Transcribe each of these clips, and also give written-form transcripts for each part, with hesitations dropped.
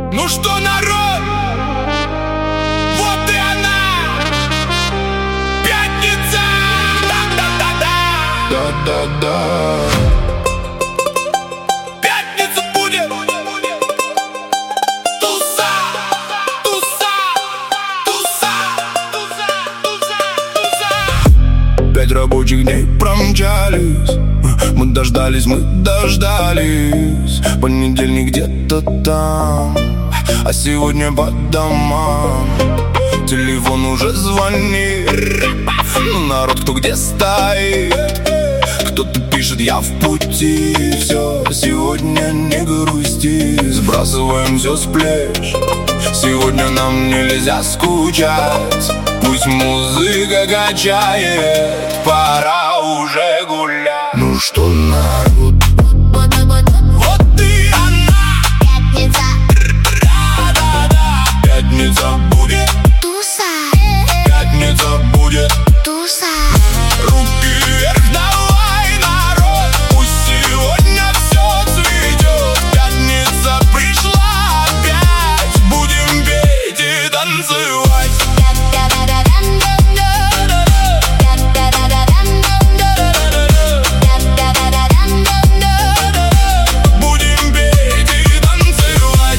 Ну что, народ, вот и она, пятница! Да-да-да-да. Пятница будет. Туса, туса, туса, туса, туса, туса. 5 рабочих дней промчались, мы дождались. Понедельник где-то там, а сегодня по домам. Телефон уже звонит, ну народ кто где стоит. Кто-то пишет, я в пути. Все, сегодня не грусти, сбрасываем все с плеч. Сегодня нам нельзя скучать. Пусть музыка качает, пора уже гулять. Ну что, народ, вот и она, Пятница, да-да-да. Пятница будет, туса, пятница будет. туса. Руки вверх, давай, народ, пусть сегодня все цветет. Пятница пришла опять, будем петь и танцевать. Будем петь и танцевать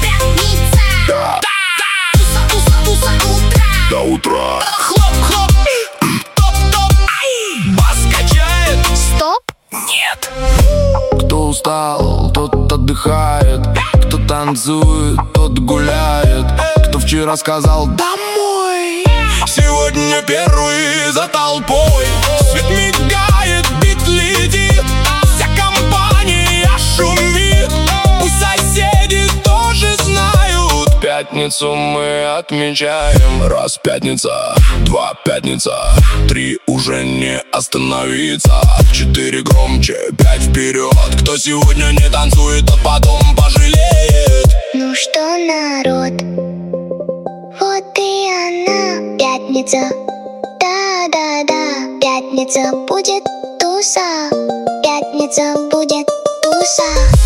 до утра. Хлоп-хлоп, топ-топ, бас качает. Стоп. Нет. Кто устал, тот отдыхает. Кто танцует, тот гуляет. Кто вчера сказал «домой», Сегодня первый за толпой. Свет мигает, бит летит, вся компания шумит. Пусть соседи тоже знают. пятницу мы отмечаем. Раз пятница, два пятница, 3 уже не остановиться, 4 громче, 5 вперед. Кто сегодня не танцует, тот потом пожалеет. Ну что, народ, вот и она, пятница. Да-да-да, пятница будет туса. Пятница будет туса.